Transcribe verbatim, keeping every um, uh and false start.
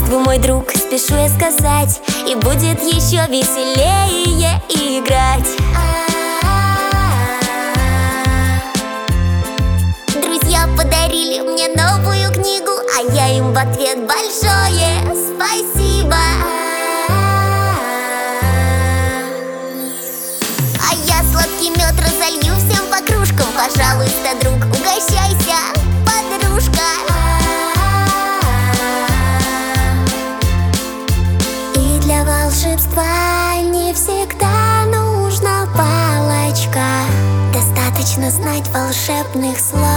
вы мой друг, спешу я сказать, и будет еще веселее играть. Друзья подарили мне новую книгу, а я им в ответ большое спасибо. А я сладкий мед разолью всем по кружкам. Пожалуйста, друг, угощайся, подружка. И для волшебства не всегда нужна палочка. Достаточно знать волшебных слов.